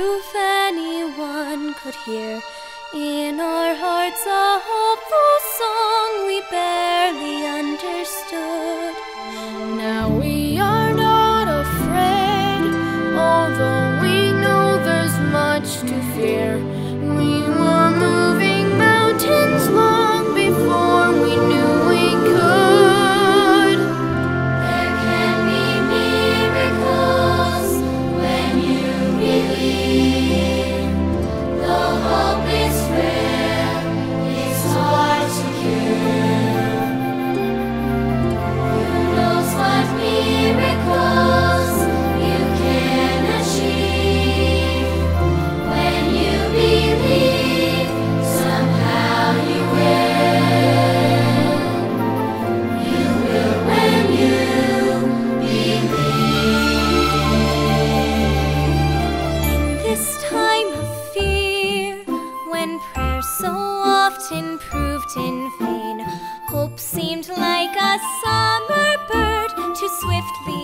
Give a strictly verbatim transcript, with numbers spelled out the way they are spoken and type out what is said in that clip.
proof anyone could hear. In our hearts a hopeful song we barely understood. Now we are not afraid, although we know there's much to fear. We were moving mountains long before we knew we could. There can be miracles when you believe. The hope is frail, it's hard to cure. Who knows what miracles you can achieve? When you believe, somehow you will. You will when you believe. In this time of fear, when prayer so often proved in vain, hope seemed like a summer bird too swiftly